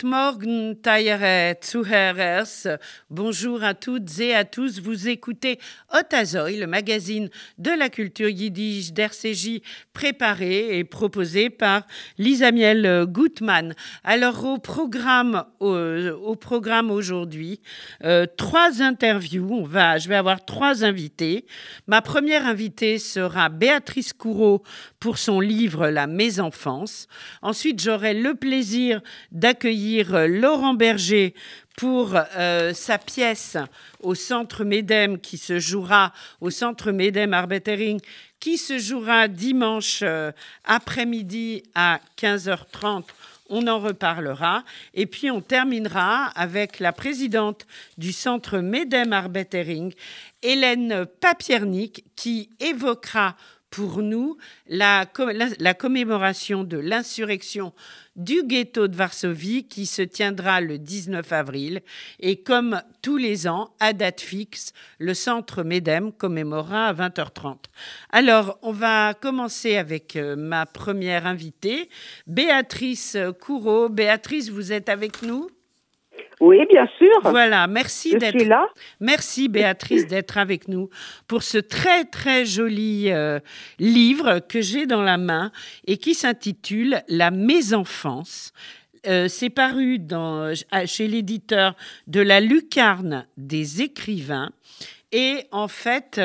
Morgen, Tayere Zuhörers. Bonjour à toutes et à tous. Vous écoutez Otazoy, le magazine de la culture yiddish d'RCJ, préparé et proposé par Lisa Miel Gutmann. Alors, au programme aujourd'hui, 3 interviews. Je vais avoir 3 invités. Ma première invitée sera Béatrice Couraud pour son livre La Mésenfance. Ensuite, j'aurai le plaisir d'accueillir Laurent Berger pour sa pièce au Centre Medem qui se jouera au Centre Medem Arbetering qui se jouera dimanche après-midi à 15h30. On en reparlera. Et puis, on terminera avec la présidente du Centre Medem Arbetering, Hélène Papiernik, qui évoquera pour nous la commémoration de l'insurrection du ghetto de Varsovie qui se tiendra le 19 avril. Et comme tous les ans, à date fixe, le Centre Medem commémorera à 20h30. Alors, on va commencer avec ma première invitée, Béatrice Couraud. Béatrice, vous êtes avec nous ? Oui, bien sûr. Voilà, merci d'être là. Merci Béatrice d'être avec nous pour ce très très joli livre que j'ai dans la main et qui s'intitule La Mésenfance. C'est paru chez l'éditeur de la Lucarne des écrivains. Et en fait,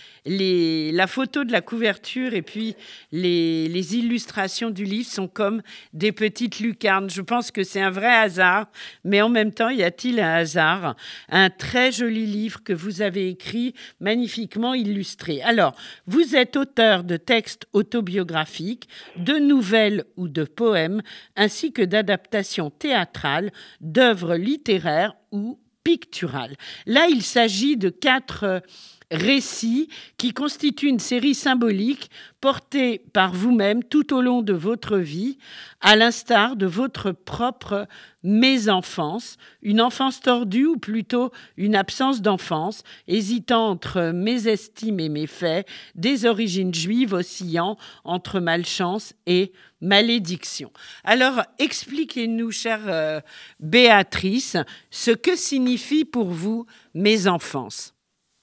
la photo de la couverture et puis les illustrations du livre sont comme des petites lucarnes. Je pense que c'est un vrai hasard, mais en même temps, y a-t-il un hasard ? Un très joli livre que vous avez écrit, magnifiquement illustré. Alors, vous êtes auteur de textes autobiographiques, de nouvelles ou de poèmes, ainsi que d'adaptations théâtrales, d'œuvres littéraires ou picturale. Là, il s'agit de 4 récits qui constituent une série symbolique portée par vous-même tout au long de votre vie, à l'instar de votre propre mésenfance, une enfance tordue ou plutôt une absence d'enfance, hésitant entre mésestime et méfait, des origines juives oscillant entre malchance et malédiction. Alors, expliquez-nous, chère Béatrice, ce que signifie pour vous mésenfance.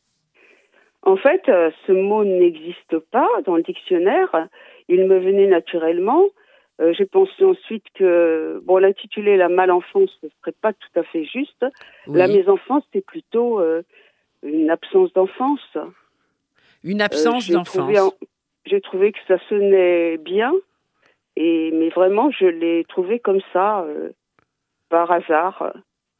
En fait, ce mot n'existe pas dans le dictionnaire. Il me venait naturellement. J'ai pensé ensuite que, l'intituler la malenfance ne serait pas tout à fait juste. Oui. La mésenfance, c'est plutôt une absence d'enfance. Une absence d'enfance. J'ai trouvé que ça sonnait bien, mais vraiment, je l'ai trouvé comme ça, par hasard.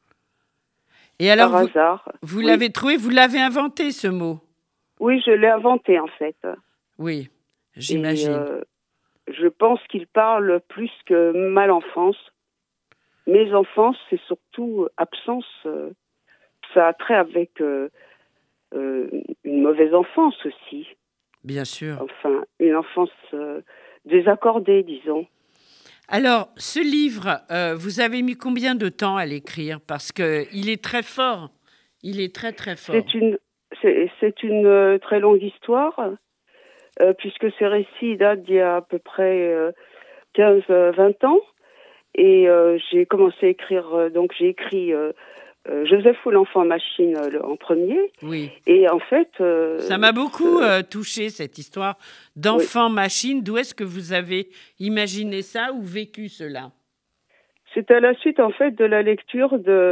Et alors, vous l'avez trouvé, vous l'avez inventé, ce mot ? Oui, je l'ai inventé, en fait. Oui, j'imagine. Et, je pense qu'il parle plus que malenfance. Mésenfance, c'est surtout absence. Ça a trait avec une mauvaise enfance aussi. Bien sûr. Enfin, une enfance désaccordée, disons. Alors, ce livre, vous avez mis combien de temps à l'écrire ? Parce qu'il est très fort. Il est très, très fort. C'est une très longue histoire, puisque ces récits datent d'il y a à peu près 15-20 ans. Et j'ai commencé à écrire, donc j'ai écrit Joseph ou l'enfant machine en premier. Oui. Et en fait... ça m'a beaucoup touché, cette histoire d'enfant machine. D'où est-ce que vous avez imaginé ça ou vécu cela ? C'est à la suite, en fait, de la lecture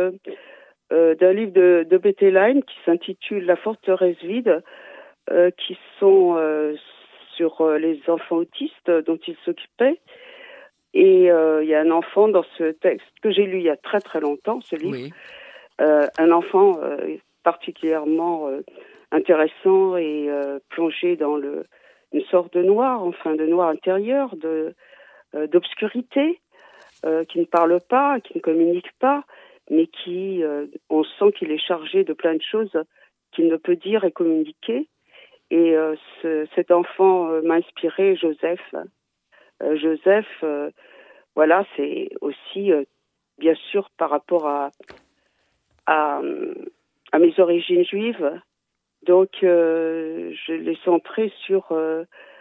d'un livre de Bettelheim qui s'intitule La forteresse vide, qui sont sur les enfants autistes dont il s'occupait. Et il y a un enfant dans ce texte que j'ai lu il y a très très longtemps, ce livre. Oui. Un enfant particulièrement intéressant et plongé dans une sorte de noir, de noir intérieur, d'obscurité, qui ne parle pas, qui ne communique pas, mais qui, on sent qu'il est chargé de plein de choses qu'il ne peut dire et communiquer. Et cet enfant m'a inspiré Joseph. Joseph, c'est aussi, bien sûr, par rapport à mes origines juives. Donc, je l'ai centré sur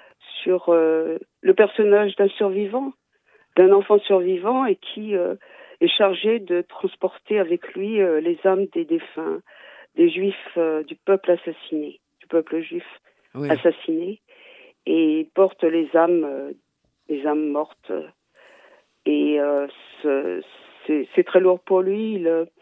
le personnage d'un survivant, d'un enfant survivant et qui est chargé de transporter avec lui les âmes des défunts, des juifs du peuple assassiné, du peuple juif assassiné, et il porte les âmes mortes. Et c'est très lourd pour lui.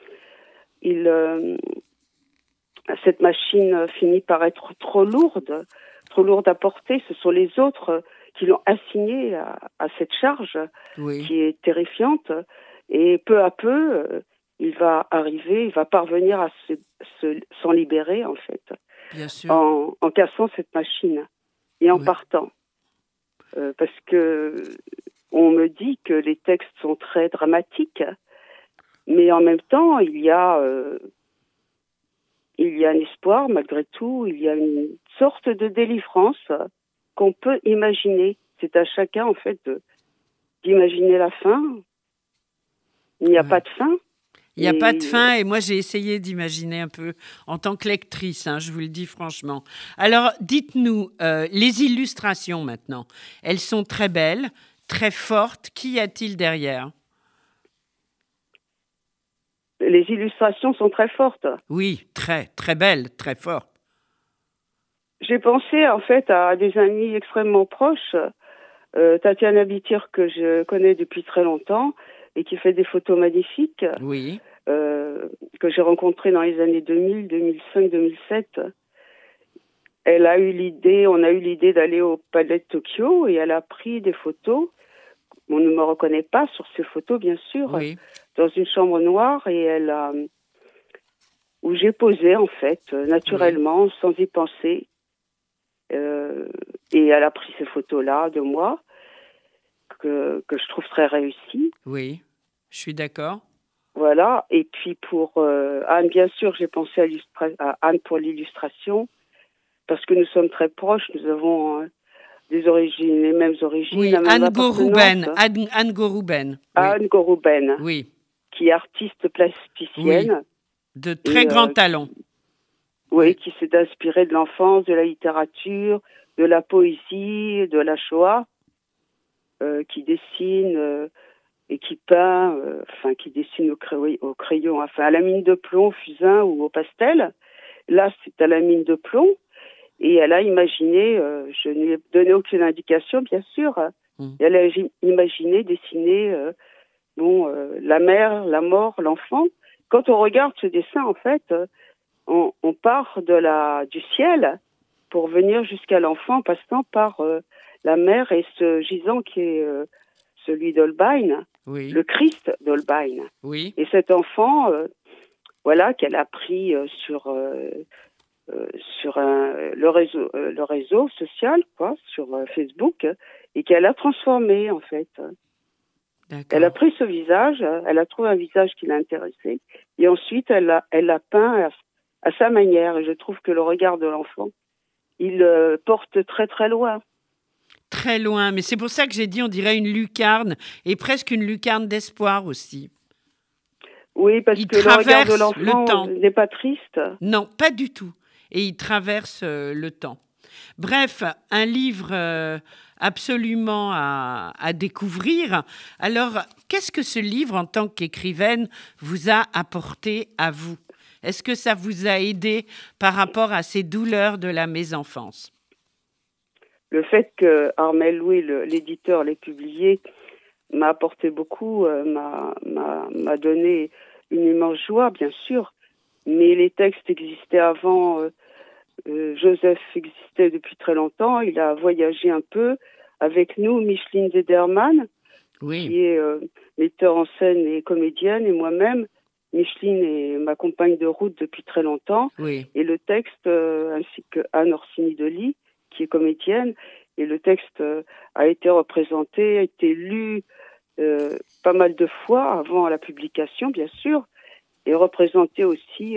Cette machine finit par être trop lourde à porter. Ce sont les autres qui l'ont assigné à cette charge qui est terrifiante. Et peu à peu, il va parvenir à s'en libérer, en fait, bien sûr. en cassant cette machine et en partant. Parce que on me dit que les textes sont très dramatiques, mais en même temps, il y a un espoir, malgré tout, il y a une sorte de délivrance qu'on peut imaginer. C'est à chacun, en fait, d'imaginer la fin. Il n'y a pas de fin. Il n'y a pas de fin, et moi j'ai essayé d'imaginer un peu en tant que lectrice, je vous le dis franchement. Alors dites-nous, les illustrations maintenant, elles sont très belles, très fortes. Qu'y a-t-il derrière ? Les illustrations sont très fortes. Oui, très, très belles, très fortes. J'ai pensé en fait à des amis extrêmement proches, Tatiana Bitir que je connais depuis très longtemps et qui fait des photos magnifiques. Oui. Que j'ai rencontrée dans les années 2000, 2005, 2007. On a eu l'idée d'aller au Palais de Tokyo et elle a pris des photos. On ne me reconnaît pas sur ces photos, bien sûr, dans une chambre noire et où j'ai posé en fait, naturellement, sans y penser. Et elle a pris ces photos-là de moi que je trouve très réussies. Oui, je suis d'accord. Voilà, et puis pour Anne, bien sûr, j'ai pensé à Anne pour l'illustration, parce que nous sommes très proches, nous avons les mêmes origines. Oui, Anne Gorouben. Anne Gorouben. Anne Gorouben, oui. Qui est artiste plasticienne. Oui. De très grand talent. Qui s'est inspirée de l'enfance, de la littérature, de la poésie, de la Shoah, qui dessine... et qui peint, qui dessine au crayon, à la mine de plomb, au fusain ou au pastel. Là, c'est à la mine de plomb. Et elle a imaginé, je ne lui ai donné aucune indication, bien sûr, elle a imaginé dessiner la mère, la mort, l'enfant. Quand on regarde ce dessin, en fait, on part du ciel pour venir jusqu'à l'enfant, en passant par la mère et ce gisant qui est... celui d'Holbein, le Christ d'Holbein. Oui. Et cet enfant, qu'elle a pris sur le réseau social, sur Facebook, et qu'elle a transformé, en fait. D'accord. Elle a pris ce visage, elle a trouvé un visage qui l'a intéressé, et ensuite elle l'a peint à sa manière. Et je trouve que le regard de l'enfant, il porte très très loin. Très loin, mais c'est pour ça que j'ai dit on dirait une lucarne, et presque une lucarne d'espoir aussi. Oui, parce que le regard de l'enfant n'est pas triste. Non, pas du tout. Et il traverse le temps. Bref, un livre absolument à découvrir. Alors, qu'est-ce que ce livre, en tant qu'écrivaine, vous a apporté à vous ? Est-ce que ça vous a aidé par rapport à ces douleurs de la mésenfance ? Le fait que Armel Louis, l'éditeur, l'ait publié, m'a apporté beaucoup, m'a donné une immense joie, bien sûr. Mais les textes existaient avant. Joseph existait depuis très longtemps. Il a voyagé un peu avec nous, Micheline Zederman, qui est metteur en scène et comédienne, et moi-même. Micheline est ma compagne de route depuis très longtemps. Oui. Et le texte, ainsi que Anne Orsini-Delis, qui est comédienne, et le texte a été représenté, a été lu pas mal de fois avant la publication, bien sûr, et représenté aussi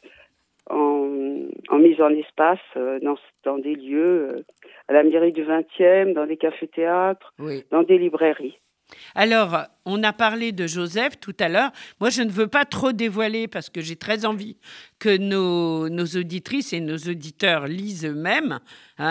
en mise en espace dans des lieux, à la mairie du 20e, dans des cafés-théâtres, dans des librairies. Alors, on a parlé de Joseph tout à l'heure. Moi, je ne veux pas trop dévoiler parce que j'ai très envie que nos auditrices et nos auditeurs lisent eux-mêmes.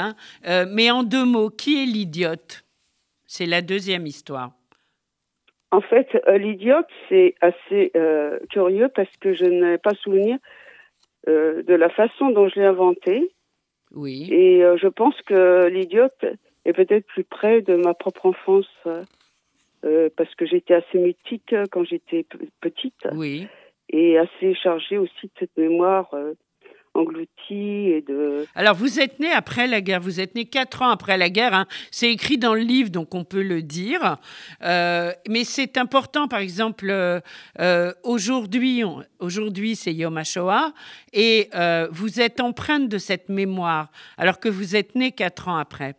Mais en 2 mots, qui est l'idiote ? C'est la deuxième histoire. En fait, l'idiote, c'est assez curieux parce que je n'ai pas souvenir de la façon dont je l'ai inventé. Oui. Et je pense que l'idiote est peut-être plus près de ma propre enfance parce que j'étais assez mutique quand j'étais petite Oui. et assez chargée aussi de cette mémoire engloutie et de... Alors, vous êtes né après la guerre, vous êtes né 4 ans après la guerre, hein. C'est écrit dans le livre, donc on peut le dire. Mais c'est important, par exemple, aujourd'hui, c'est Yom HaShoah, et vous êtes empreinte de cette mémoire, alors que vous êtes né 4 ans après.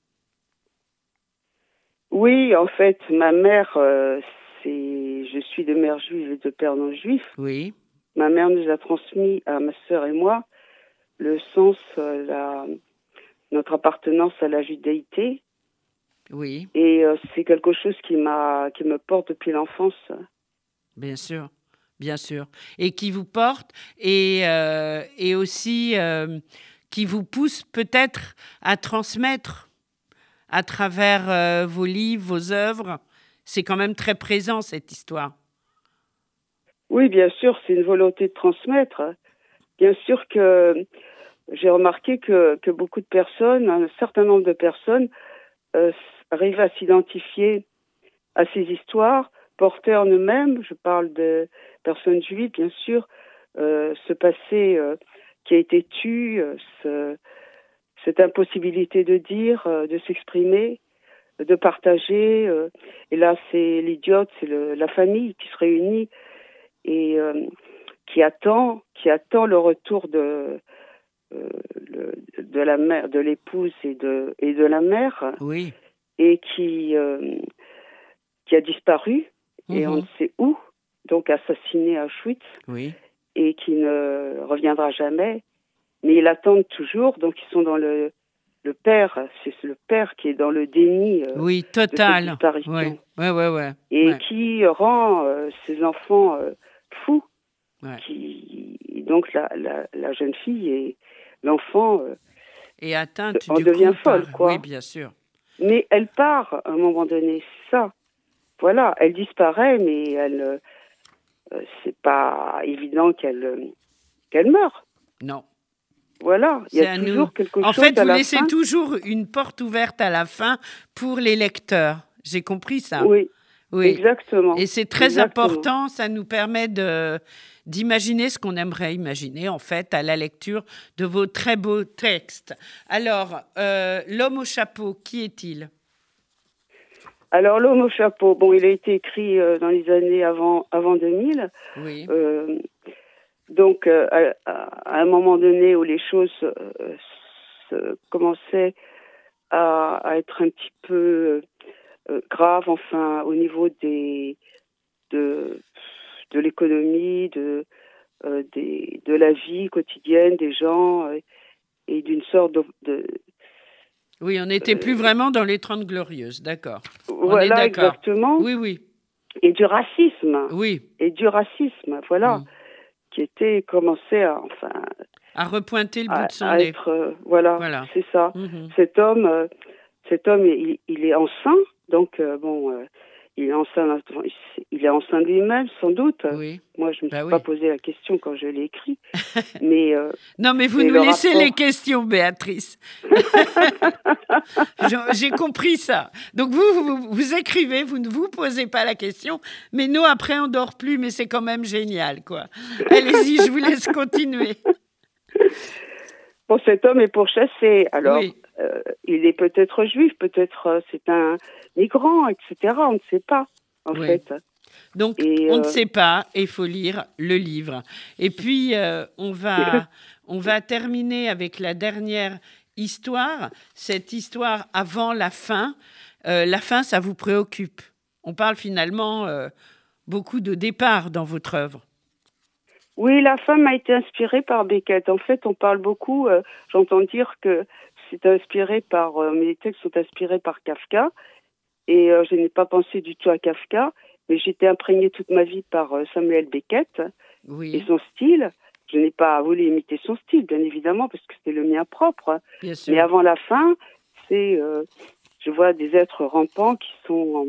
Oui, en fait, ma mère, je suis de mère juive et de père non juif. Oui. Ma mère nous a transmis à ma sœur et moi le sens, notre appartenance à la judaïté. Oui. Et c'est quelque chose qui me porte depuis l'enfance. Bien sûr, bien sûr. Et qui vous porte et aussi qui vous pousse peut-être à transmettre à travers vos livres, vos œuvres. C'est quand même très présent, cette histoire. Oui, bien sûr, c'est une volonté de transmettre. Bien sûr que j'ai remarqué que beaucoup de personnes, un certain nombre de personnes, arrivent à s'identifier à ces histoires, porter en eux-mêmes, je parle de personnes juives, bien sûr, ce passé qui a été tu, cette impossibilité de dire, de s'exprimer, de partager. Et là, c'est l'idiote, c'est la famille qui se réunit et qui attend le retour de la mère, de l'épouse et de la mère, Oui. et qui a disparu et on ne sait où, donc assassiné à Auschwitz, oui. et qui ne reviendra jamais. Mais ils l'attendent toujours, donc ils sont dans le père, c'est le père qui est dans le déni oui, de total. cette disparition. Ouais. Et qui rend ses enfants fous. Ouais. Donc la jeune fille et l'enfant et atteinte en du devient coup folle, par... quoi. Oui, bien sûr. Mais elle part à un moment donné, c'est ça. Voilà, elle disparaît, mais elle, c'est pas évident qu'elle meure. Non. Voilà, il y a toujours quelque chose à la fin. En fait, vous laissez toujours une porte ouverte à la fin pour les lecteurs. J'ai compris ça. Oui, exactement. Et c'est très important, ça nous permet d'imaginer ce qu'on aimerait imaginer, en fait, à la lecture de vos très beaux textes. Alors, L'homme au chapeau, qui est-il ? Alors, L'homme au chapeau, bon, il a été écrit dans les années avant 2000. Oui. Donc, à un moment donné où les choses commençaient à être un petit peu graves, enfin, au niveau de l'économie, de la vie quotidienne des gens et d'une sorte de... Oui, on n'était plus vraiment dans les 30 Glorieuses, d'accord. Voilà, on est d'accord. Exactement. Oui. Et du racisme. Oui. Et du racisme, voilà, qui était commencé à repointer le bout de son nez. Voilà, c'est ça. Cet homme, il est enceint, donc il est enceint lui-même, sans doute. Oui. Moi, je ne me suis pas posé la question quand je l'ai écrit. Mais non, mais vous nous laissez les questions, Béatrice. J'ai compris ça. Donc, vous écrivez, vous ne vous posez pas la question, mais nous, après, on dort plus, mais c'est quand même génial, quoi. Allez-y, je vous laisse continuer. Bon, cet homme est pourchassé. Alors, il est peut-être juif, peut-être c'est un migrant, etc. On ne sait pas, en fait. Donc, on ne sait pas, et il faut lire le livre. Et puis, on va terminer avec la dernière histoire, cette histoire avant la fin. La fin, ça vous préoccupe. On parle finalement beaucoup de départ dans votre œuvre. Oui, la fin m'a été inspirée par Beckett. En fait, on parle beaucoup, j'entends dire que c'est inspiré par, mes textes sont inspirés par Kafka, et je n'ai pas pensé du tout à Kafka, mais j'étais imprégnée toute ma vie par Samuel Beckett et son style. Je n'ai pas voulu imiter son style, bien évidemment, parce que c'était le mien propre. Mais avant la fin, je vois des êtres rampants qui sont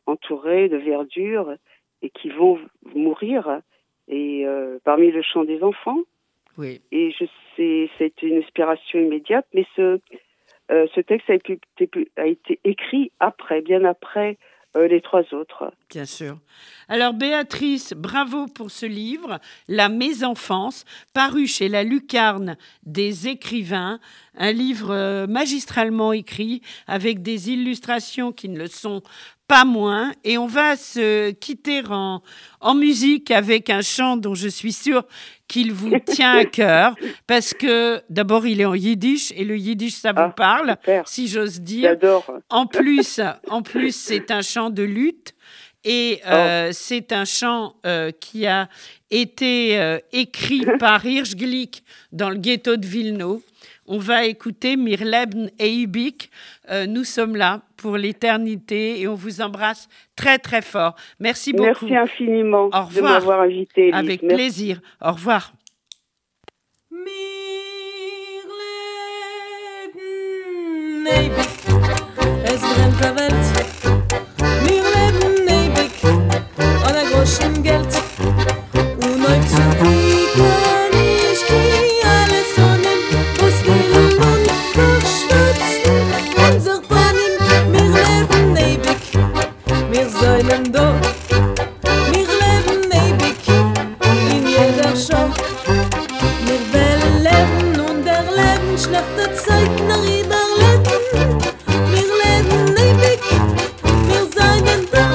entourés de verdure et qui vont mourir. Et parmi le chant des enfants. Oui. Et c'est une inspiration immédiate, mais ce texte a été écrit après, bien après les 3 autres. Bien sûr. Alors Béatrice, bravo pour ce livre, La Mésenfance, paru chez La Lucarne des écrivains, un livre magistralement écrit avec des illustrations qui ne le sont pas moins. Et on va se quitter en musique avec un chant dont je suis sûre qu'il vous tient à cœur, parce que d'abord il est en yiddish, et le yiddish ça vous parle, super. si j'ose dire. J'adore. En plus, c'est un chant de lutte, et c'est un chant qui a été écrit par Hirsch Glick dans le ghetto de Vilno. On va écouter Mir Leben ewig. Nous sommes là pour l'éternité et on vous embrasse très très fort. Merci beaucoup. Merci infiniment de m'avoir invité. Avec plaisir. Au revoir. Mir Leben ewig, es brennt der Welt. Mir leben ewig, ohne großen Geld. Und euch zu bieten, ich geh alles ohne, was will und verschwitzen. Unser Panim, mir leben ewig, wir sollen doch. Mir leben ewig, in jeder Show. Mir will leben und erleben schlechte Zeiten nach überleben. Wir leben ewig, wir seien da.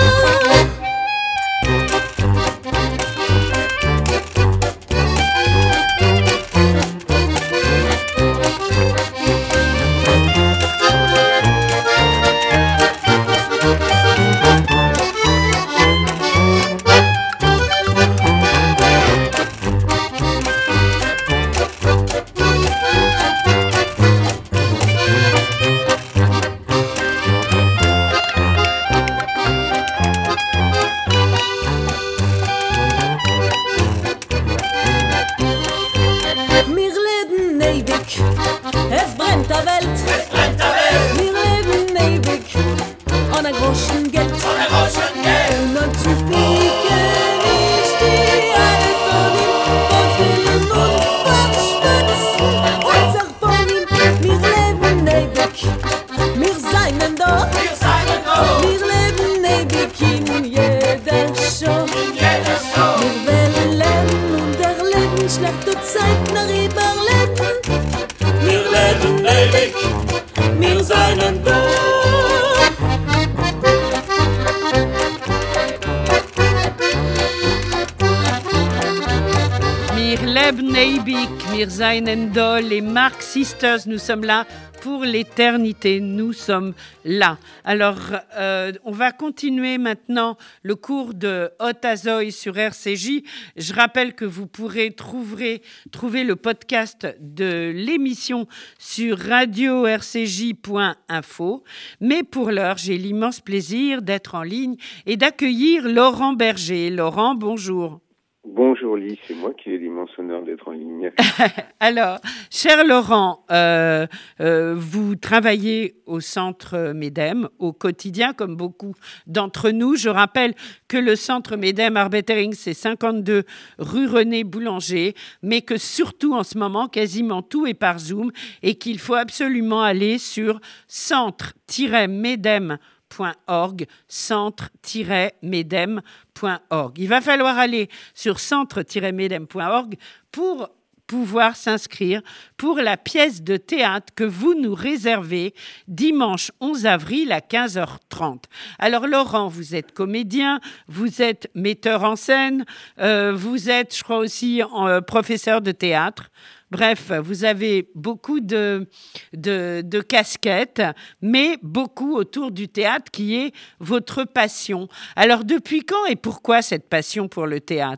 Wir leben ewig, es brennt der Welt. Wir leben ewig, ohne großen Geld. Und noch zu pieken, ich steh alles von ihm, was will und verschwitzen. Unser Bonim, wir leben ewig, wir seien da. Wir leben ewig in jeder Show. Wir wollen und erleben schlechte Zeiten nach überleben. Wir leben ewig, wir seien da. Mir leben ewig, mir seien da. Les Marx Sisters, nous sommes là pour l'éternité. Nous sommes là. Alors, on va continuer maintenant le cours de Hot Azoy sur RCJ. Je rappelle que vous pourrez trouver le podcast de l'émission sur radio-rcj.info. Mais pour l'heure, j'ai l'immense plaisir d'être en ligne et d'accueillir Laurent Berger. Laurent, bonjour. Bonjour Lise, c'est moi qui ai l'immense honneur d'être en ligne. Alors, cher Laurent, vous travaillez au centre MEDEM au quotidien, comme beaucoup d'entre nous. Je rappelle que le centre MEDEM Arbetering, c'est 52 rue René Boulanger, mais que surtout en ce moment, quasiment tout est par Zoom et qu'il faut absolument aller sur centre-medem.org, centre-medem.org. Il va falloir aller sur centre-medem.org pour pouvoir s'inscrire pour la pièce de théâtre que vous nous réservez dimanche 11 avril à 15h30. Alors Laurent, vous êtes comédien, vous êtes metteur en scène, vous êtes, je crois aussi, professeur de théâtre. Bref, vous avez beaucoup de casquettes, mais beaucoup autour du théâtre qui est votre passion. Alors, depuis quand et pourquoi cette passion pour le théâtre ?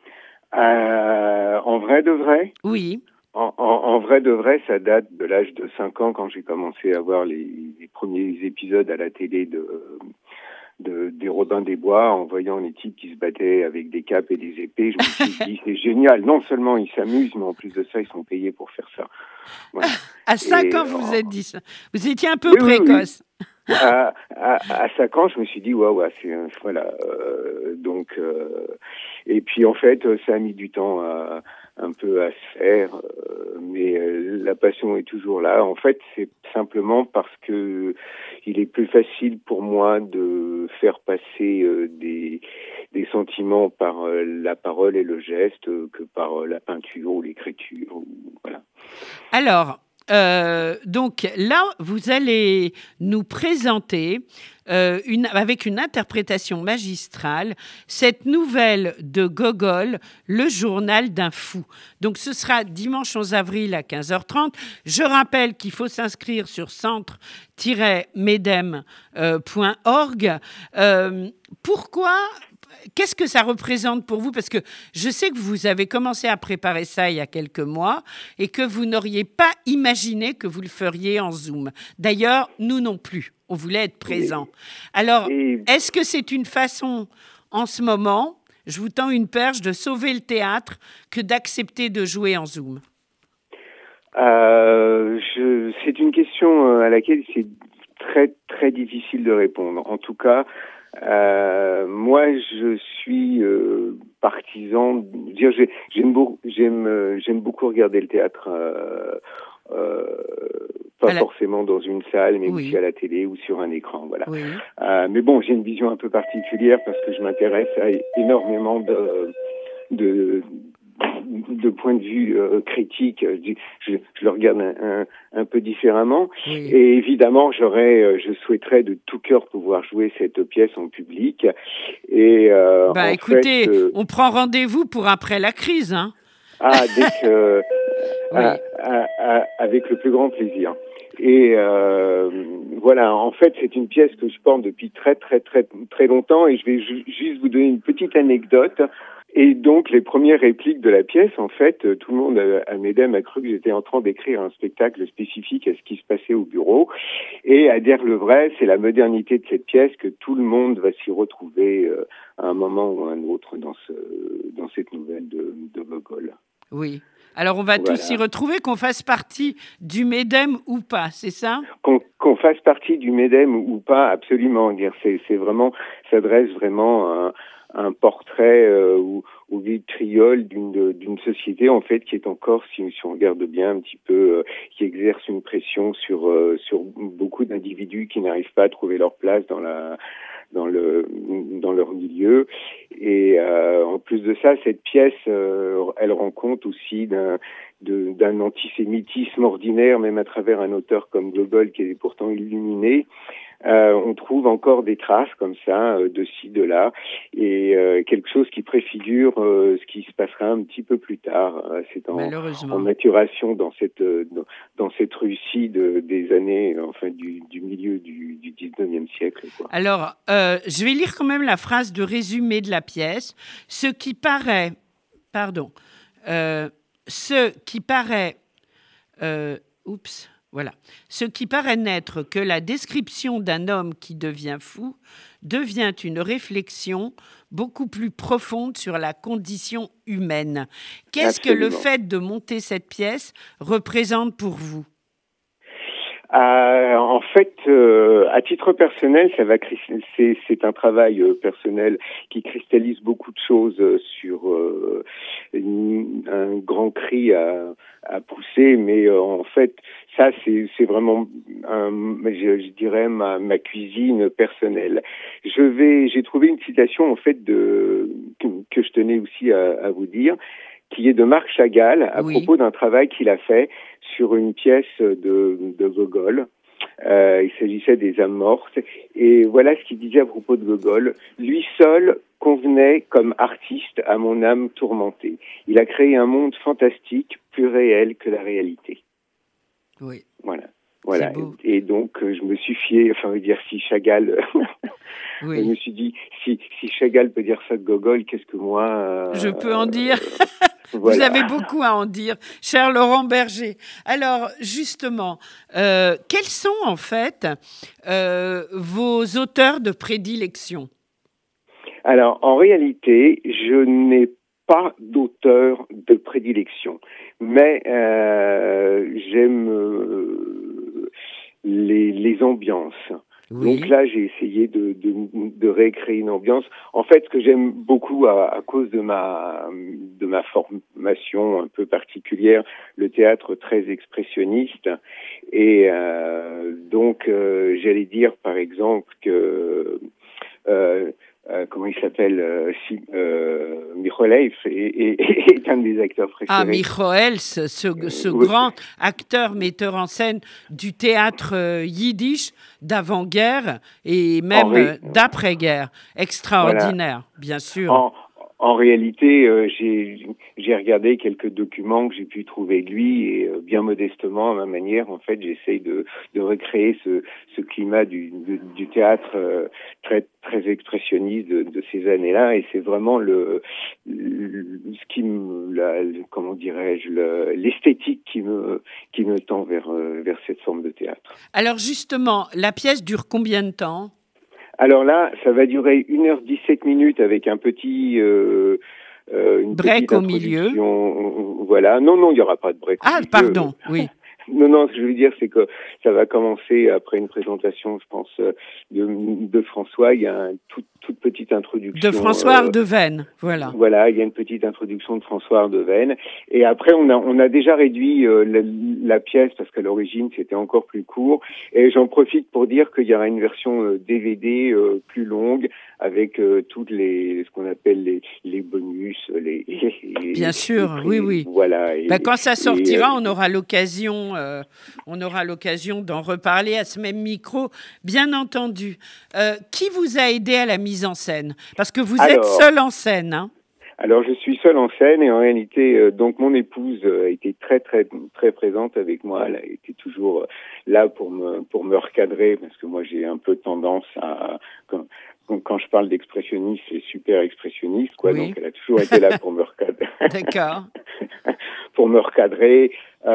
En vrai de vrai ? Oui. En vrai de vrai, ça date de l'âge de 5 ans quand j'ai commencé à voir les premiers épisodes à la télé des Robins des Bois, en voyant les types qui se battaient avec des capes et des épées. Je me suis dit, c'est génial. Non seulement ils s'amusent, mais en plus de ça, ils sont payés pour faire ça. Voilà. À 5 ans, vous vous êtes dit ça. Vous étiez un peu précoce. À 5 ans, je me suis dit, ouais, voilà. Et puis en fait, ça a mis du temps un peu à se faire, mais la passion est toujours là. En fait, c'est simplement parce que il est plus facile pour moi de faire passer des sentiments par la parole et le geste que par la peinture ou l'écriture. Voilà. Alors, donc là, vous allez nous présenter avec une interprétation magistrale cette nouvelle de Gogol, Le journal d'un fou. Donc ce sera dimanche 11 avril à 15h30. Je rappelle qu'il faut s'inscrire sur centre-medem.org. Pourquoi Qu'est-ce que ça représente pour vous? Parce que je sais que vous avez commencé à préparer ça il y a quelques mois et que vous n'auriez pas imaginé que vous le feriez en Zoom. D'ailleurs, nous non plus. On voulait être présents. Alors, est-ce que c'est une façon, en ce moment, je vous tends une perche, de sauver le théâtre que d'accepter de jouer en Zoom? C'est une question à laquelle c'est très, très difficile de répondre. En tout cas, moi, je suis partisan. J'aime beaucoup regarder le théâtre, pas forcément dans une salle, mais aussi à la télé ou sur un écran. Voilà. Oui. Mais bon, j'ai une vision un peu particulière parce que je m'intéresse à énormément de point de vue critique, je le regarde un peu différemment. Oui. Et évidemment, je souhaiterais de tout cœur pouvoir jouer cette pièce en public. Et écoutez, on prend rendez-vous pour après la crise, hein. Dès que oui. Avec le plus grand plaisir. Et voilà, en fait, c'est une pièce que je porte depuis très très très très longtemps, et je vais juste vous donner une petite anecdote. Et donc, les premières répliques de la pièce, en fait, tout le monde à Medem a cru que j'étais en train d'écrire un spectacle spécifique à ce qui se passait au bureau. Et à dire le vrai, c'est la modernité de cette pièce que tout le monde va s'y retrouver à un moment ou à un autre dans cette nouvelle de Gogol. Oui. Alors, on va tous s'y retrouver, qu'on fasse partie du Medem ou pas, c'est ça? Qu'on fasse partie du Medem ou pas, absolument. C'est vraiment, ça dresse vraiment un portrait ou vitriol d'une société, en fait, qui est encore, si on regarde bien un petit peu, qui exerce une pression sur beaucoup d'individus qui n'arrivent pas à trouver leur place dans leur milieu. Et en plus de ça, cette pièce, elle rend compte aussi d'un antisémitisme ordinaire, même à travers un auteur comme Gogol, qui est pourtant illuminé. On trouve encore des traces comme ça, de ci, de là, et quelque chose qui préfigure ce qui se passera un petit peu plus tard. C'est en maturation dans cette Russie des années, enfin du milieu du 19e siècle, quoi. Alors, je vais lire quand même la phrase de résumé de la pièce. Ce qui paraît n'être que la description d'un homme qui devient fou devient une réflexion beaucoup plus profonde sur la condition humaine. Qu'est-ce que le fait de monter cette pièce représente pour vous? En fait, à titre personnel, c'est un travail personnel qui cristallise beaucoup de choses sur un grand cri à pousser, mais en fait, ça c'est vraiment, je dirais, ma cuisine personnelle. J'ai trouvé une citation en fait que je tenais aussi à vous dire, qui est de Marc Chagall à propos d'un travail qu'il a fait sur une pièce de Gogol. Il s'agissait des âmes mortes. Et voilà ce qu'il disait à propos de Gogol. Lui seul convenait comme artiste à mon âme tourmentée. Il a créé un monde fantastique, plus réel que la réalité. Oui. Voilà. Et donc, je me suis fié, si Chagall... Oui. Je me suis dit, si Chagall peut dire ça de Gogol, qu'est-ce que moi... je peux en dire. Voilà. Vous avez beaucoup à en dire, cher Laurent Berger. Alors, justement, quels sont en fait vos auteurs de prédilection? Alors, en réalité, je n'ai pas d'auteur de prédilection, mais j'aime les ambiances. Oui. Donc là, j'ai essayé de récréer une ambiance. En fait, ce que j'aime beaucoup à cause de ma formation un peu particulière, le théâtre très expressionniste. Et donc, j'allais dire, par exemple, que comment il s'appelle, Mirolev est un des acteurs préférés. Ah, Michoël, ce grand acteur, metteur en scène du théâtre yiddish d'avant-guerre et même d'après-guerre. Extraordinaire, bien sûr. En réalité, j'ai regardé quelques documents que j'ai pu trouver de lui et bien modestement, à ma manière, en fait, j'essaye de recréer ce climat du théâtre très très expressionniste de ces années-là, et c'est vraiment ce qui comment dirais-je, l'esthétique qui me tend vers cette forme de théâtre. Alors justement, la pièce dure combien de temps ? Alors là, ça va durer 1h17 avec un petit une break petite au milieu. Voilà. Non, il n'y aura pas de break. Ah, pardon, oui. Non, ce que je veux dire, c'est que ça va commencer après une présentation, je pense, de François. Il y a une toute petite introduction. De François Ardevenne, voilà. Voilà, il y a une petite introduction de François Ardevenne. Et après, on a déjà réduit la pièce parce qu'à l'origine, c'était encore plus court. Et j'en profite pour dire qu'il y aura une version DVD plus longue avec toutes ce qu'on appelle les bonus, Bien sûr, oui. Voilà. Quand ça sortira, on aura l'occasion d'en reparler à ce même micro, bien entendu. Qui vous a aidé à la mise en scène ? Parce que vous êtes seul en scène, hein ? Alors, je suis seul en scène et en réalité, donc mon épouse a été très très très présente avec moi. Elle a été toujours là pour me recadrer parce que moi j'ai un peu tendance à quand je parle d'expressionniste, c'est super expressionniste, quoi. Oui. Donc elle a toujours été là pour me recadrer. D'accord. Pour me recadrer,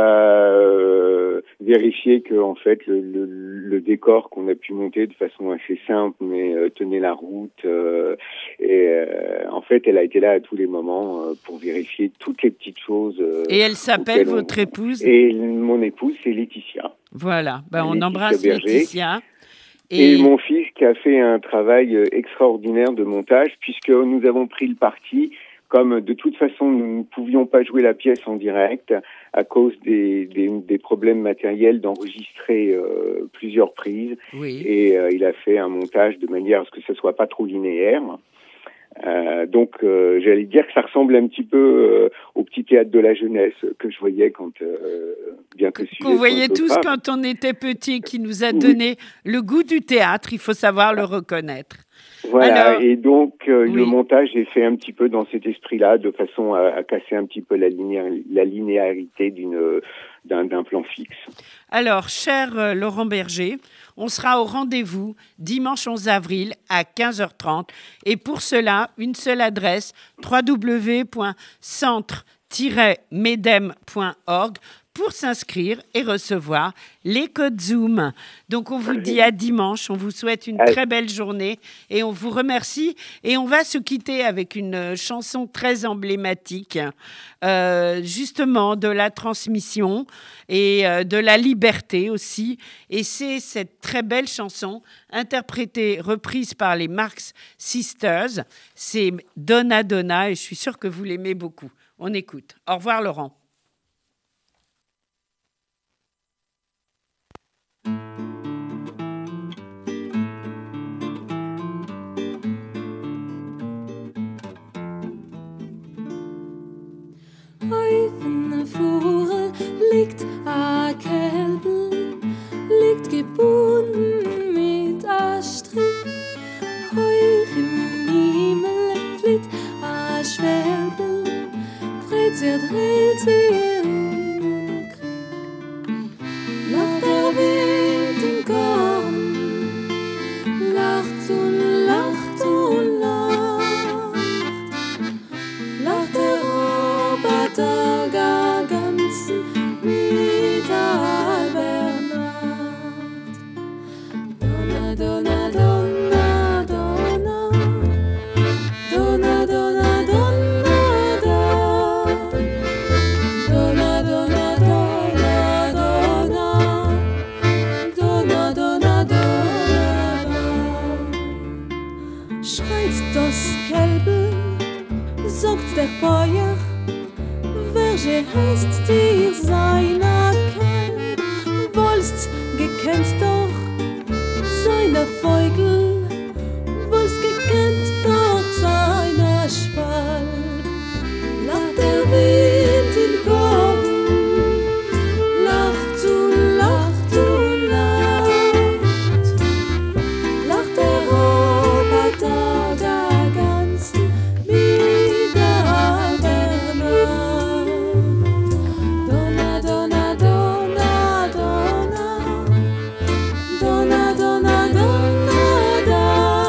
vérifier que en fait le décor qu'on a pu monter de façon assez simple mais tenait la route. En fait, elle a été là à tous les moments pour vérifier toutes les petites choses. Et elle s'appelle votre épouse ? Et mon épouse, c'est Laetitia. Voilà. On embrasse Laetitia. Et mon fils qui a fait un travail extraordinaire de montage, puisque nous avons pris le parti, comme de toute façon nous ne pouvions pas jouer la pièce en direct à cause des problèmes matériels, d'enregistrer plusieurs prises. Oui. Et il a fait un montage de manière à ce que ce soit pas trop linéaire. Donc, j'allais dire que ça ressemble un petit peu au petit théâtre de la jeunesse que je voyais qu'on voyait tous quand on était petit, qui nous a donné le goût du théâtre. Il faut savoir le reconnaître. Voilà. Alors, et donc oui. Le montage est fait un petit peu dans cet esprit-là, de façon à casser un petit peu la linéarité d'un plan fixe. Alors, cher Laurent Berger, on sera au rendez-vous dimanche 11 avril à 15h30. Et pour cela, une seule adresse, www.centre-medem.org pour s'inscrire et recevoir les codes Zoom. Donc, on vous dit à dimanche. On vous souhaite une très belle journée et on vous remercie. Et on va se quitter avec une chanson très emblématique, justement, de la transmission et de la liberté aussi. Et c'est cette très belle chanson interprétée, reprise par les Marx Sisters. C'est Donna Donna et je suis sûre que vous l'aimez beaucoup. On écoute. Au revoir, Laurent. Häufende Vogel liegt a Kälben, liegt gebunden mit a Strick. Heuch im Himmel flitt a Schwärbel, dreht sich kennst doch seine Vögel, Wolfsky kennt doch seine Schwalb. Lacht der Wind in Korn, lacht und lacht und lacht. Lacht der Roboter der ganzen Mitternacht. Donna, donna, donna, donna. Donna, donna, donna, da.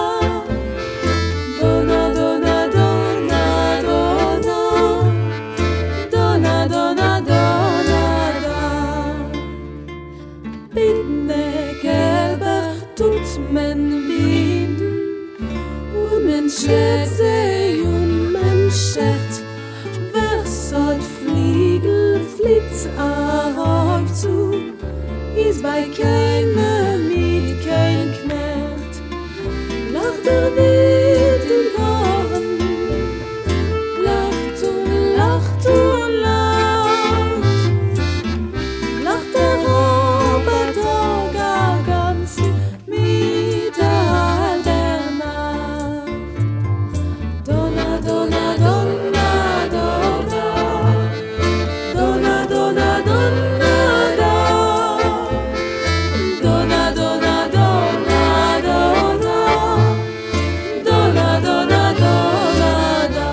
Donna, donna, donna, donna. Donna, donna, donna, da. Bindende Kälber tut man binden, und man schert sie und man schert. Wer sollt Fliegel flitzt auf zu, ist bei keinem Lied kein Knecht. Lacht der Wind im Korn, lacht und lacht und lacht. Lacht der Roboter gar ganz Mitternacht. Donna, donna, donna, donna. Donna, donna, donna, da. Donna, donna, donna, donna. Donna, donna, donna, da.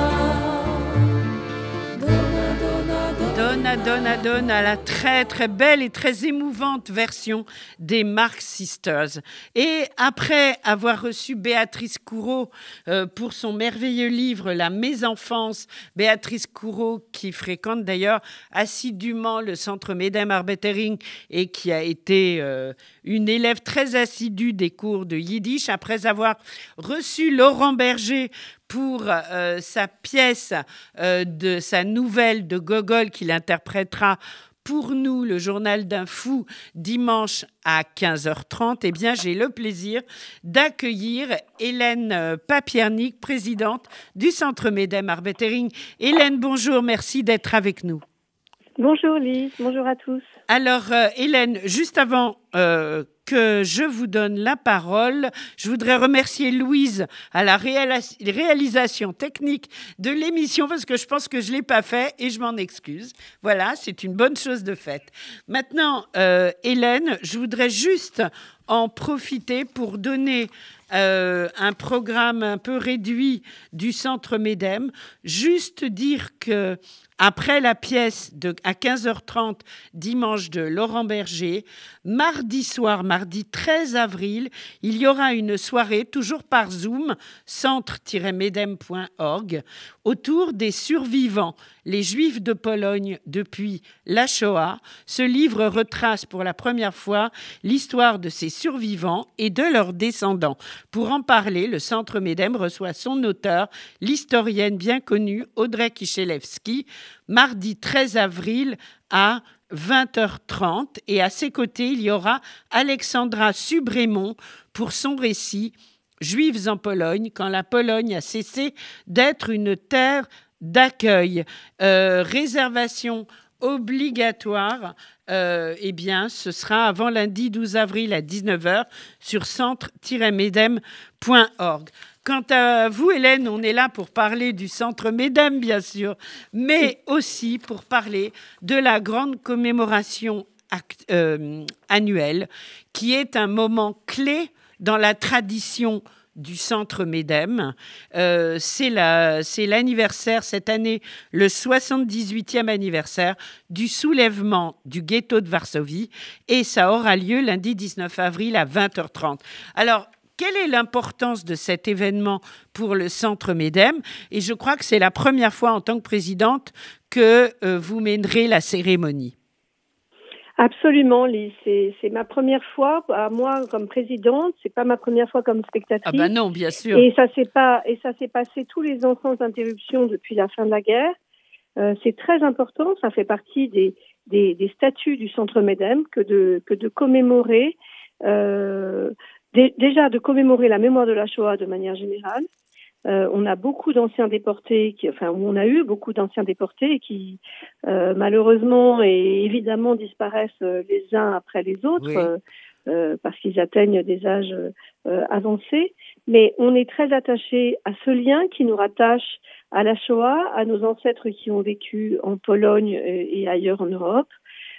Donna, donna, donna, la très très belle et très émouvante version des Marx Sisters. Et après avoir reçu Béatrice Couraud pour son merveilleux livre La Mésenfance, Béatrice Couraud qui fréquente d'ailleurs assidûment le centre Medem Arbetering et qui a été une élève très assidue des cours de yiddish, après avoir reçu Laurent Berger pour sa pièce de sa nouvelle de Gogol qu'il interprétera pour nous, le journal d'un fou, dimanche à 15h30, eh bien, j'ai le plaisir d'accueillir Hélène Papiernik, présidente du Centre Medem Arbetering. Hélène, bonjour, merci d'être avec nous. Bonjour Lise, bonjour à tous. Alors, Hélène, juste avant que je vous donne la parole, je voudrais remercier Louise à la réalisation technique de l'émission parce que je pense que je ne l'ai pas fait et je m'en excuse. Voilà, c'est une bonne chose de faite. Maintenant, Hélène, je voudrais juste en profiter pour donner un programme un peu réduit du Centre Medem. Juste dire que après la pièce à 15h30 dimanche de Laurent Berger, mardi soir, mardi 13 avril, il y aura une soirée, toujours par Zoom, centre-medem.org, autour des survivants, les Juifs de Pologne depuis la Shoah. Ce livre retrace pour la première fois l'histoire de ces survivants et de leurs descendants. Pour en parler, le Centre Medem reçoit son auteur, l'historienne bien connue Audrey Kichelewski, mardi 13 avril à 20h30. Et à ses côtés, il y aura Alexandra Subrémont pour son récit « Juifs en Pologne, quand la Pologne a cessé d'être une terre d'accueil ». Réservation obligatoire, eh bien, ce sera avant lundi 12 avril à 19h sur centre-medem.org. Quant à vous, Hélène, on est là pour parler du Centre Medem, bien sûr, mais aussi pour parler de la grande commémoration annuelle, qui est un moment clé dans la tradition du Centre Medem. C'est l'anniversaire, cette année, le 78e anniversaire du soulèvement du ghetto de Varsovie, et ça aura lieu lundi 19 avril à 20h30. Alors, quelle est l'importance de cet événement pour le Centre Medem? Et je crois que c'est la première fois en tant que présidente que vous mènerez la cérémonie. Absolument, Lise. C'est ma première fois, à moi comme présidente. C'est pas ma première fois comme spectatrice. Ah ben non, bien sûr. Et ça s'est passé tous les ans sans interruption depuis la fin de la guerre. C'est très important. Ça fait partie des statuts du Centre Medem que de commémorer. Déjà de commémorer la mémoire de la Shoah de manière générale. On a beaucoup d'anciens déportés, on a eu beaucoup d'anciens déportés qui malheureusement et évidemment disparaissent les uns après les autres. Oui. parce qu'ils atteignent des âges avancés. Mais on est très attaché à ce lien qui nous rattache à la Shoah, à nos ancêtres qui ont vécu en Pologne et ailleurs en Europe.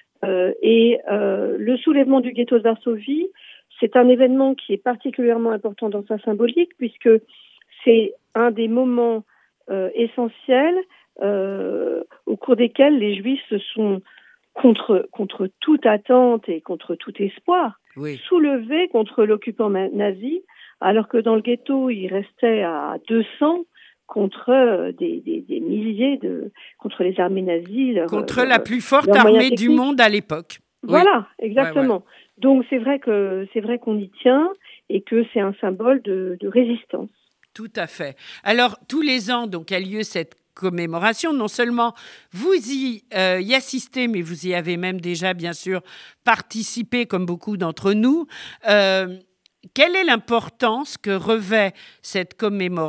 Le soulèvement du ghetto de Varsovie, c'est un événement qui est particulièrement important dans sa symbolique, puisque c'est un des moments essentiels au cours desquels les Juifs se sont, contre toute attente et contre tout espoir, soulevés contre l'occupant nazi, alors que dans le ghetto, il restait à 200 contre des milliers contre les armées nazies. Contre la plus forte armée du monde à l'époque. Voilà, exactement. Ouais. Donc c'est vrai qu'on y tient et que c'est un symbole de résistance. Tout à fait. Alors tous les ans, donc, a lieu cette commémoration. Non seulement vous y assistez, mais vous y avez même déjà, bien sûr, participé, comme beaucoup d'entre nous. Quelle est l'importance que revêt cette commémoration ?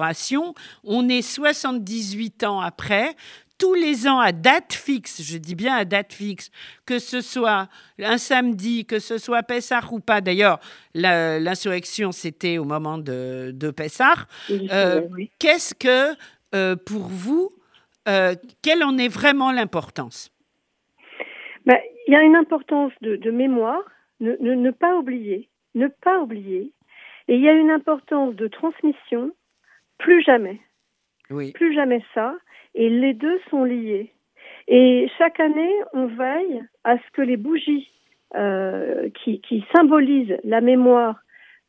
On est 78 ans après. Tous les ans, à date fixe, je dis bien à date fixe, que ce soit un samedi, que ce soit Pessah ou pas. D'ailleurs, l'insurrection, c'était au moment de Pessah. Oui. Qu'est-ce que, pour vous, quelle en est vraiment l'importance ? Il y a une importance de mémoire, ne pas oublier. Ne pas oublier. Et il y a une importance de transmission, plus jamais. Oui. Plus jamais ça. Et les deux sont liés. Et chaque année, on veille à ce que les bougies qui symbolisent la mémoire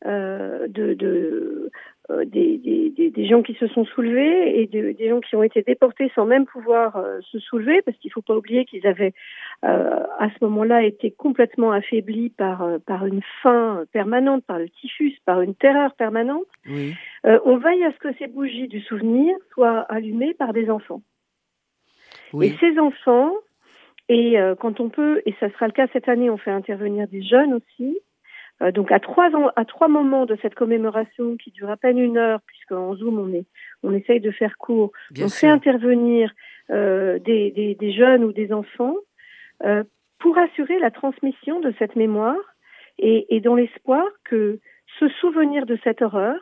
des gens qui se sont soulevés et des gens qui ont été déportés sans même pouvoir se soulever, parce qu'il ne faut pas oublier qu'ils avaient à ce moment-là été complètement affaiblis par une faim permanente, par le typhus, par une terreur permanente. Oui. On veille à ce que ces bougies du souvenir soient allumées par des enfants. Oui. Et ces enfants, quand on peut, et ça sera le cas cette année, on fait intervenir des jeunes aussi. Donc à trois moments de cette commémoration qui dure à peine 1 heure, puisqu'en Zoom on essaye de faire court, Bien on sûr. fait intervenir des jeunes ou des enfants pour assurer la transmission de cette mémoire et dans l'espoir que ce souvenir de cette horreur,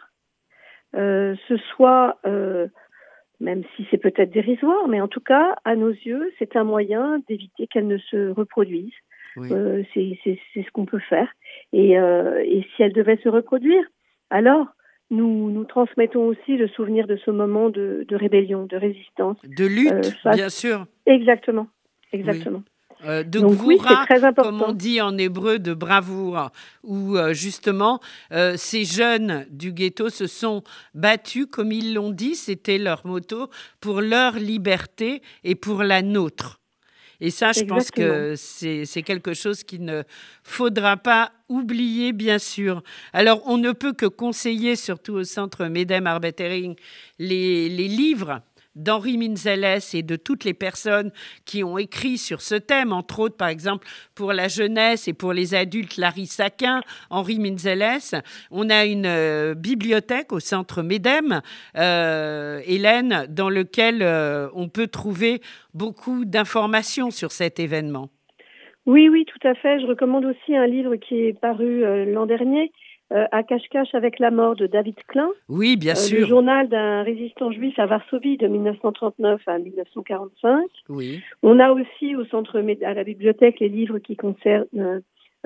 ce soit, même si c'est peut-être dérisoire, mais en tout cas, à nos yeux, c'est un moyen d'éviter qu'elle ne se reproduise. Oui. C'est ce qu'on peut faire. Et si elle devait se reproduire, alors nous transmettons aussi le souvenir de ce moment de rébellion, de résistance. De lutte, bien sûr. Exactement. Oui. De Donc oui, c'est Gvoura, très important. comme on dit en hébreu, de bravoure, où justement ces jeunes du ghetto se sont battus, comme ils l'ont dit, c'était leur motto, pour leur liberté et pour la nôtre. Et ça, je pense que c'est quelque chose qu'il ne faudra pas oublier, bien sûr. Alors, on ne peut que conseiller, surtout au Centre Medem Arbetering, les livres d'Henri Minzelles et de toutes les personnes qui ont écrit sur ce thème, entre autres, par exemple, pour la jeunesse et pour les adultes, Larry Saquin, Henri Minzelles. On a une bibliothèque au Centre Medem, Hélène, dans lequel on peut trouver beaucoup d'informations sur cet événement. Oui, tout à fait. Je recommande aussi un livre qui est paru l'an dernier, à cache-cache avec la mort de David Klein. Oui, bien sûr. Le journal d'un résistant juif à Varsovie de 1939 à 1945. Oui. On a aussi au centre, à la bibliothèque, les livres qui concernent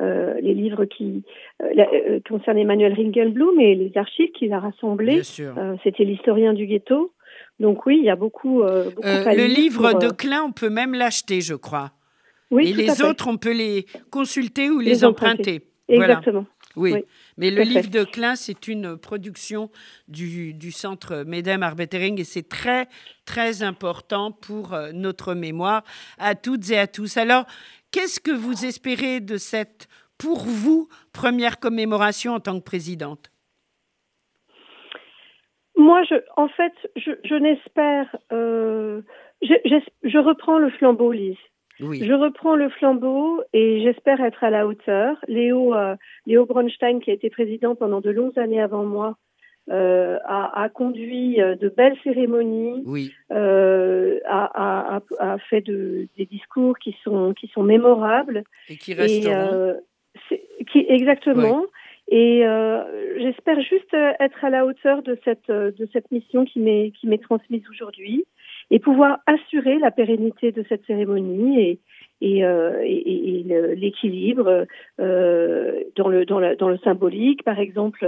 concernent Emmanuel Ringelblum et les archives qu'il a rassemblées. Bien sûr. C'était l'historien du ghetto. Donc oui, il y a beaucoup à lire. Le livre de Klein, on peut même l'acheter, je crois. Oui, et les autres, on peut les consulter ou les emprunter. Exactement. Voilà. Oui, mais le livre de Klein, c'est une production du Centre Medem Arbetering et c'est très, très important pour notre mémoire à toutes et à tous. Alors, qu'est-ce que vous espérez de cette, pour vous, première commémoration en tant que présidente ? Moi, je n'espère... je reprends le flambeau, Lise. Oui. Je reprends le flambeau et j'espère être à la hauteur. Léo Bronstein, qui a été président pendant de longues années avant moi, a conduit de belles cérémonies, oui. a fait des discours qui sont mémorables. Et qui resteront. Exactement. Oui. Et j'espère juste être à la hauteur de cette mission qui m'est transmise aujourd'hui et pouvoir assurer la pérennité de cette cérémonie et l'équilibre dans le symbolique. Par exemple,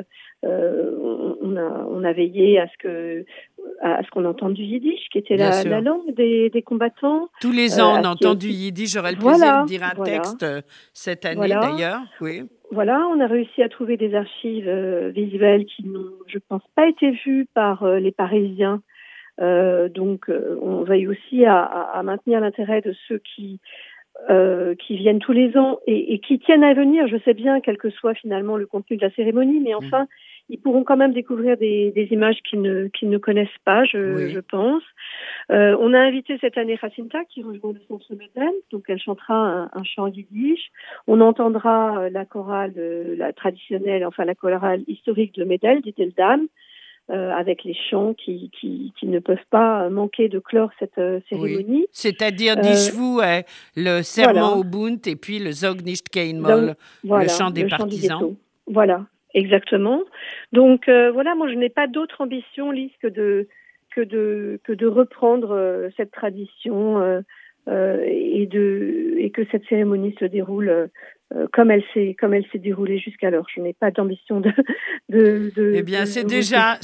on a veillé à ce qu'on entende du yiddish, qui était Bien la sûr. langue des combattants. Tous les ans, à on ce qui est entend du aussi- yiddish. J'aurai le Voilà, plaisir de dire un voilà. texte cette année, Voilà. d'ailleurs. Oui. Voilà, on a réussi à trouver des archives visuelles qui n'ont, je pense, pas été vues par les Parisiens. Donc, on veille aussi à maintenir l'intérêt de ceux qui viennent tous les ans et qui tiennent à venir. Je sais bien, quel que soit finalement le contenu de la cérémonie, mais enfin, ils pourront quand même découvrir des images qu'ils ne connaissent pas, Oui. je pense. On a invité cette année Jacinta qui rejoint le Centre Medel, donc elle chantera un chant yiddish. On entendra la chorale, la traditionnelle, enfin la chorale historique de Medel, d'Iteldam, avec les chants qui ne peuvent pas manquer de clore cette cérémonie. Oui. C'est-à-dire Die Schwu, le serment voilà. au Bund, et puis le Zog nicht kein Moll, Voilà, le chant des le chant du partisans. ghetto. Voilà, exactement. Donc voilà, moi je n'ai pas d'autre ambition, Lise, que de reprendre cette tradition et que cette cérémonie se déroule comme elle s'est déroulée jusqu'alors. Je n'ai pas d'ambition de Eh bien, c'est déjà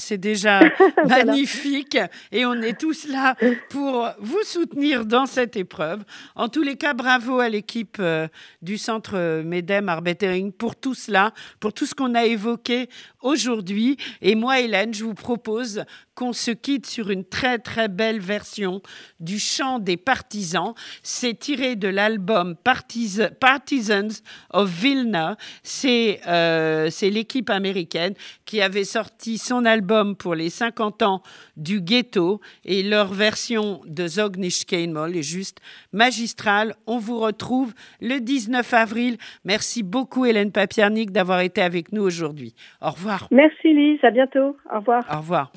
Voilà. magnifique, et on est tous là pour vous soutenir dans cette épreuve. En tous les cas, bravo à l'équipe du Centre Medem Arbetering pour tout cela, pour tout ce qu'on a évoqué aujourd'hui. Et moi, Hélène, je vous propose qu'on se quitte sur une très très belle version du chant des partisans. C'est tiré de l'album Partisans of Vilna. C'est l'équipe américaine qui avait sorti son album pour les 50 ans du ghetto, et leur version de Zog nicht kein Moll est juste magistrale. On vous retrouve le 19 avril. Merci beaucoup Hélène Papiernik d'avoir été avec nous aujourd'hui. Au revoir. Merci Lise, à bientôt. Au revoir. Au revoir.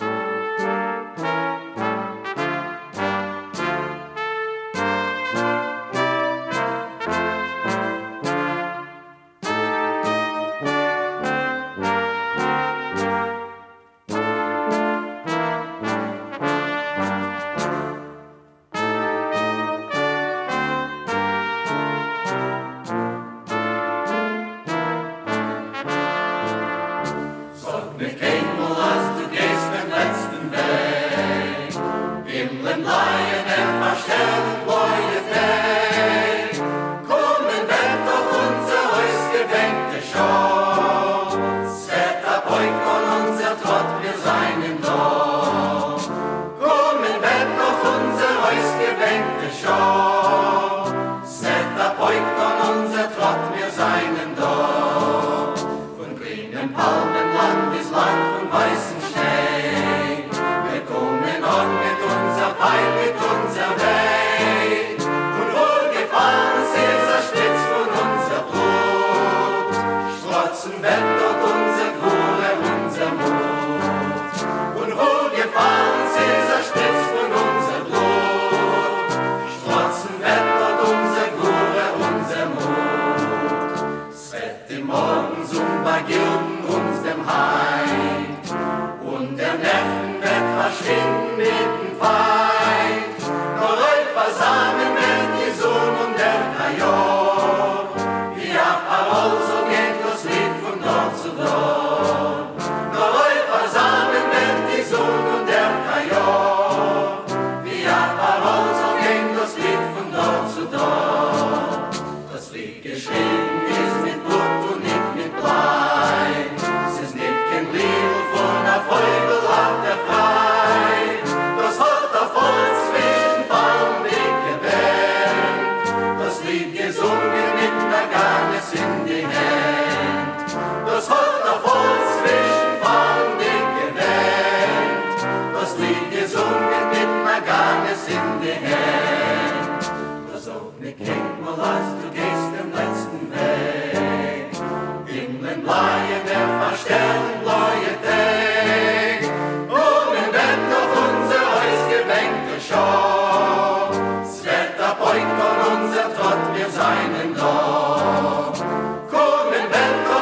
Seinen Lob. Kommen, wenn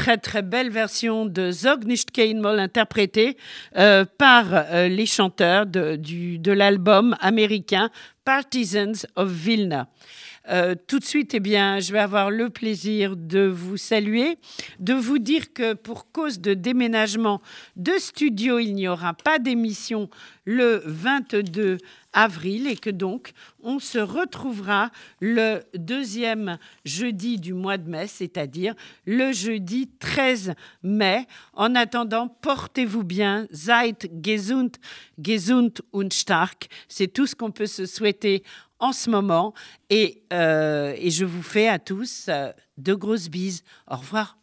très très belle version de Zog nicht kein Moll interprétée par les chanteurs de l'album américain Partisans of Vilna. Tout de suite, eh bien, je vais avoir le plaisir de vous saluer, de vous dire que pour cause de déménagement de studio, il n'y aura pas d'émission le 22 avril et que donc on se retrouvera le deuxième jeudi du mois de mai, c'est-à-dire le jeudi 13 mai. En attendant, portez-vous bien, seid gesund, gesund und stark. C'est tout ce qu'on peut se souhaiter en ce moment et je vous fais à tous de grosses bises. Au revoir.